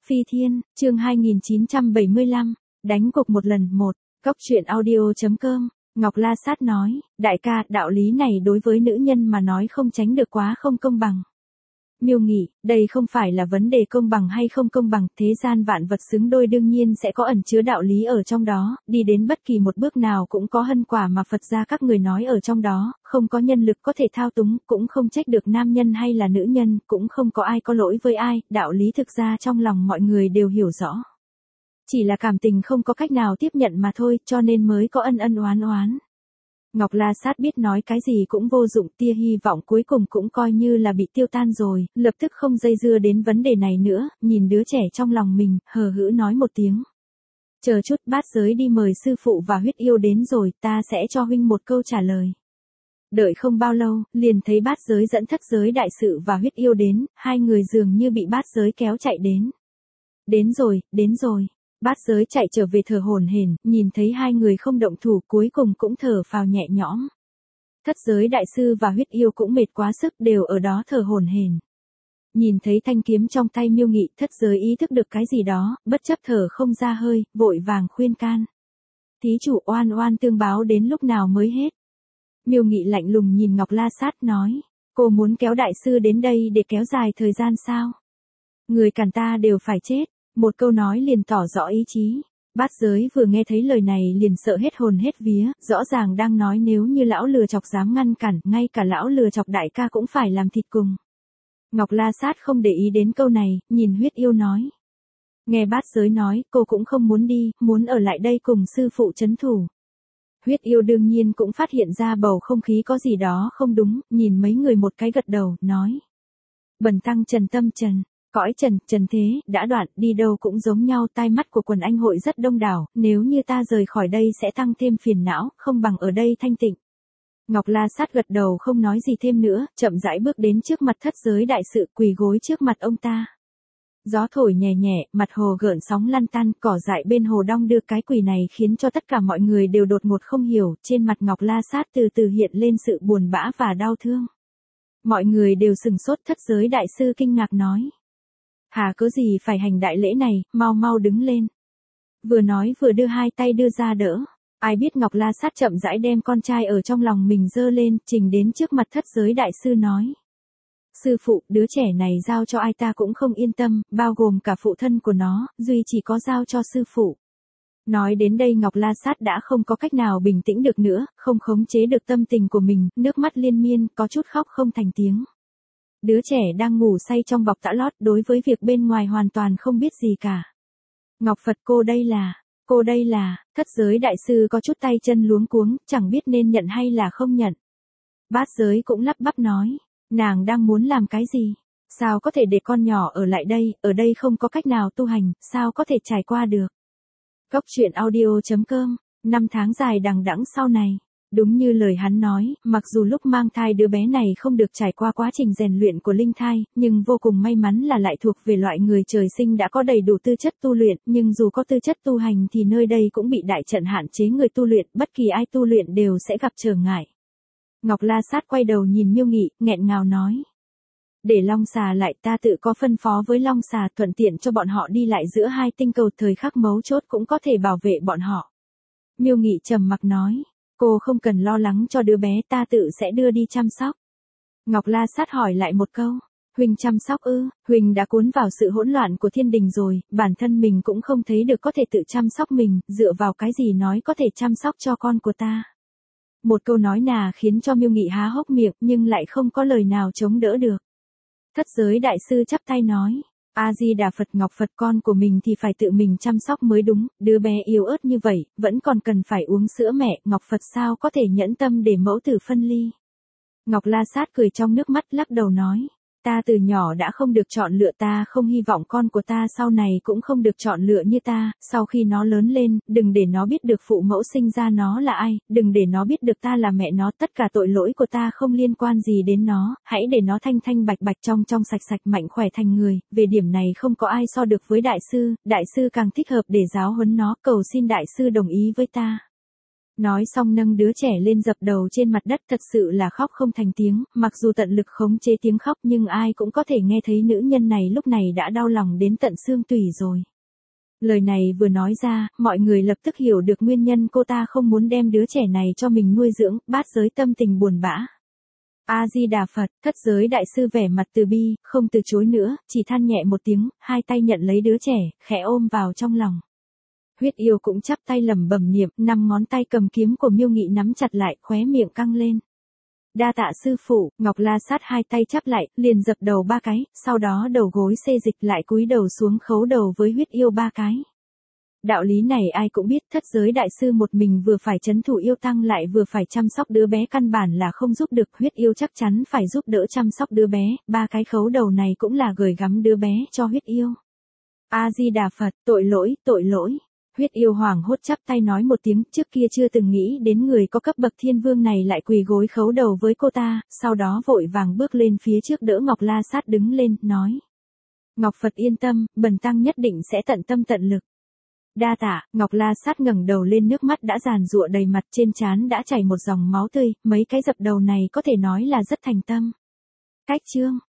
Phi Thiên, chương 2975, đánh cuộc một lần một, Góc truyện audio.com, Ngọc La Sát nói, đại ca, đạo lý này đối với nữ nhân mà nói không tránh được quá không công bằng. Miêu Nghị, đây không phải là vấn đề công bằng hay không công bằng, thế gian vạn vật xứng đôi đương nhiên sẽ có ẩn chứa đạo lý ở trong đó, đi đến bất kỳ một bước nào cũng có hân quả mà Phật gia các người nói ở trong đó, không có nhân lực có thể thao túng, cũng không trách được nam nhân hay là nữ nhân, cũng không có ai có lỗi với ai, đạo lý thực ra trong lòng mọi người đều hiểu rõ. Chỉ là cảm tình không có cách nào tiếp nhận mà thôi, cho nên mới có ân ân oán oán. Ngọc La Sát biết nói cái gì cũng vô dụng, tia hy vọng cuối cùng cũng coi như là bị tiêu tan rồi, lập tức không dây dưa đến vấn đề này nữa, nhìn đứa trẻ trong lòng mình, hờ hững nói một tiếng. Chờ chút, Bát Giới đi mời sư phụ và Huyết Yêu đến rồi, ta sẽ cho huynh một câu trả lời. Đợi không bao lâu, liền thấy Bát Giới dẫn Thất Giới đại sự và Huyết Yêu đến, hai người dường như bị Bát Giới kéo chạy đến. Đến rồi, đến rồi. Bát Giới chạy trở về thở hổn hển, nhìn thấy hai người không động thủ, cuối cùng cũng thở phào nhẹ nhõm. Thất Giới đại sư và Huyết Yêu cũng mệt quá sức, đều ở đó thở hổn hển. Nhìn thấy thanh kiếm trong tay Miêu Nghị, Thất Giới ý thức được cái gì đó, bất chấp thở không ra hơi, vội vàng khuyên can. Thí chủ, oan oan tương báo đến lúc nào mới hết? Miêu Nghị lạnh lùng nhìn Ngọc La Sát nói, cô muốn kéo đại sư đến đây để kéo dài thời gian sao? Người cản ta đều phải chết. Một câu nói liền tỏ rõ ý chí. Bát Giới vừa nghe thấy lời này liền sợ hết hồn hết vía, rõ ràng đang nói nếu như lão lừa chọc dám ngăn cản, ngay cả lão lừa chọc đại ca cũng phải làm thịt cùng. Ngọc La Sát không để ý đến câu này, nhìn Huyết Yêu nói. Nghe Bát Giới nói, cô cũng không muốn đi, muốn ở lại đây cùng sư phụ trấn thủ. Huyết Yêu đương nhiên cũng phát hiện ra bầu không khí có gì đó không đúng, nhìn mấy người một cái gật đầu, nói. Bần tăng Trần Tâm Trần. Cõi trần thế, đã đoạn, đi đâu cũng giống nhau, tai mắt của quần anh hội rất đông đảo, nếu như ta rời khỏi đây sẽ tăng thêm phiền não, không bằng ở đây thanh tịnh. Ngọc La Sát gật đầu không nói gì thêm nữa, chậm rãi bước đến trước mặt Thất Giới đại sự, quỳ gối trước mặt ông ta. Gió thổi nhẹ nhẹ, mặt hồ gợn sóng lăn tăn, cỏ dại bên hồ đong đưa, cái quỳ này khiến cho tất cả mọi người đều đột ngột không hiểu, trên mặt Ngọc La Sát từ từ hiện lên sự buồn bã và đau thương. Mọi người đều sừng sốt, Thất Giới đại sư kinh ngạc nói. Hà cớ gì phải hành đại lễ này, mau mau đứng lên. Vừa nói vừa đưa hai tay đưa ra đỡ. Ai biết Ngọc La Sát chậm rãi đem con trai ở trong lòng mình dơ lên, trình đến trước mặt Thất Giới đại sư nói. Sư phụ, đứa trẻ này giao cho ai ta cũng không yên tâm, bao gồm cả phụ thân của nó, duy chỉ có giao cho sư phụ. Nói đến đây Ngọc La Sát đã không có cách nào bình tĩnh được nữa, không khống chế được tâm tình của mình, nước mắt liên miên, có chút khóc không thành tiếng. Đứa trẻ đang ngủ say trong bọc tã lót, đối với việc bên ngoài hoàn toàn không biết gì cả. Ngọc Phật, cô đây là, Thất Giới đại sư có chút tay chân luống cuống, chẳng biết nên nhận hay là không nhận. Bát Giới cũng lắp bắp nói, nàng đang muốn làm cái gì? Sao có thể để con nhỏ ở lại đây, ở đây không có cách nào tu hành, sao có thể trải qua được? Góc truyện audio.com, 5 tháng dài đằng đẵng sau này. Đúng như lời hắn nói, mặc dù lúc mang thai đứa bé này không được trải qua quá trình rèn luyện của linh thai, nhưng vô cùng may mắn là lại thuộc về loại người trời sinh đã có đầy đủ tư chất tu luyện, nhưng dù có tư chất tu hành thì nơi đây cũng bị đại trận hạn chế người tu luyện, bất kỳ ai tu luyện đều sẽ gặp trở ngại. Ngọc La Sát quay đầu nhìn Miêu Nghị, nghẹn ngào nói. Để Long Xà lại, ta tự có phân phó với Long Xà, thuận tiện cho bọn họ đi lại giữa hai tinh cầu, thời khắc mấu chốt cũng có thể bảo vệ bọn họ. Miêu Nghị trầm mặc nói. Cô không cần lo lắng cho đứa bé, ta tự sẽ đưa đi chăm sóc. Ngọc La Sát hỏi lại một câu. Huỳnh chăm sóc ư? Huỳnh đã cuốn vào sự hỗn loạn của thiên đình rồi, bản thân mình cũng không thấy được có thể tự chăm sóc mình, dựa vào cái gì nói có thể chăm sóc cho con của ta. Một câu nói nà khiến cho Miêu Nghị há hốc miệng, nhưng lại không có lời nào chống đỡ được. Thất Giới đại sư chắp tay nói. A-di-đà Phật, Ngọc Phật, con của mình thì phải tự mình chăm sóc mới đúng, đứa bé yếu ớt như vậy, vẫn còn cần phải uống sữa mẹ, Ngọc Phật sao có thể nhẫn tâm để mẫu tử phân ly. Ngọc La Sát cười trong nước mắt lắc đầu nói, ta từ nhỏ đã không được chọn lựa, ta không hy vọng con của ta sau này cũng không được chọn lựa như ta, sau khi nó lớn lên, đừng để nó biết được phụ mẫu sinh ra nó là ai, đừng để nó biết được ta là mẹ nó, tất cả tội lỗi của ta không liên quan gì đến nó, hãy để nó thanh thanh bạch bạch trong trong sạch sạch mạnh khỏe thành người, về điểm này không có ai so được với đại sư càng thích hợp để giáo huấn nó, cầu xin đại sư đồng ý với ta. Nói xong nâng đứa trẻ lên dập đầu trên mặt đất, thật sự là khóc không thành tiếng, mặc dù tận lực khống chế tiếng khóc nhưng ai cũng có thể nghe thấy nữ nhân này lúc này đã đau lòng đến tận xương tủy rồi. Lời này vừa nói ra, mọi người lập tức hiểu được nguyên nhân cô ta không muốn đem đứa trẻ này cho mình nuôi dưỡng, bát giới tâm tình buồn bã. A-di-đà Phật, thất giới đại sư vẻ mặt từ bi, không từ chối nữa, chỉ than nhẹ một tiếng, hai tay nhận lấy đứa trẻ, khẽ ôm vào trong lòng. Huyết yêu cũng chắp tay lẩm bẩm niệm, 5 ngón tay cầm kiếm của Miêu Nghị nắm chặt lại, khóe miệng căng lên. Đa tạ sư phụ, Ngọc La Sát hai tay chắp lại, liền dập đầu 3 cái, sau đó đầu gối xê dịch lại cúi đầu xuống khấu đầu với huyết yêu 3 cái. Đạo lý này ai cũng biết, thất giới đại sư một mình vừa phải trấn thủ yêu tăng lại vừa phải chăm sóc đứa bé căn bản là không giúp được, huyết yêu chắc chắn phải giúp đỡ chăm sóc đứa bé, 3 cái khấu đầu này cũng là gửi gắm đứa bé cho huyết yêu. A-di-đà Phật, tội lỗi, tội lỗi. Huyết yêu hoảng hốt chắp tay nói một tiếng, trước kia chưa từng nghĩ đến người có cấp bậc thiên vương này lại quỳ gối khấu đầu với cô ta, sau đó vội vàng bước lên phía trước đỡ Ngọc La Sát đứng lên, nói. Ngọc Phật yên tâm, bần tăng nhất định sẽ tận tâm tận lực. Đa tạ, Ngọc La Sát ngẩng đầu lên, nước mắt đã giàn giụa đầy mặt, trên trán đã chảy một dòng máu tươi, mấy cái dập đầu này có thể nói là rất thành tâm. Cách chương